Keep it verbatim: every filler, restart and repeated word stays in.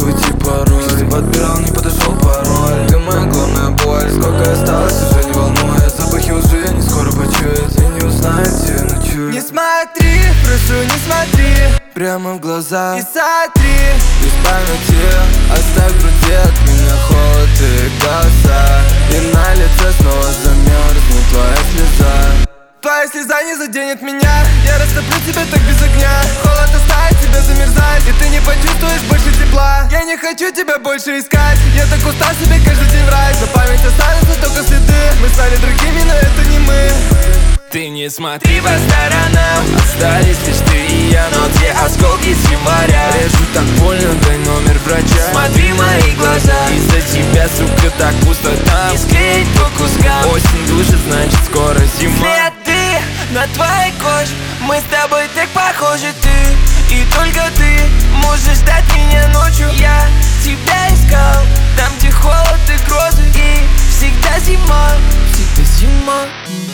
пути порой. Жизнь подбирал, не подошел пароль. Ты моя главная боль, сколько осталось, уже не волнует. Запахи лжи они скоро почуют и не узнаете, ночую. Не смотри, прошу, не смотри Прямо в глаза и сотри из памяти. Оставь в груди от меня холод и голоса. И на лице снова замерзнет твоя слеза. Твоя слеза не заденет меня. Я растоплю тебя так без огня. Холод оставит тебя замерзать, и ты не почувствуешь больше тепла. Я не хочу тебя больше искать. Я так устал себе каждый день врать. На память останутся только следы. Мы стали другими, но это не мы. Ты не смотри по сторонам, остались лишь ты и я. Но где осколки с января? Режу так больно, дай номер врача. Смотри в мои глаза, из-за тебя, сука, так пусто там. Не склеить по кускам. Осень душит, значит скоро зима. Следы на твоей коже, мы с тобой так похожи. Ты и только ты можешь ждать меня ночью. Я тебя искал там, где холод и грозы. И всегда зима, всегда зима.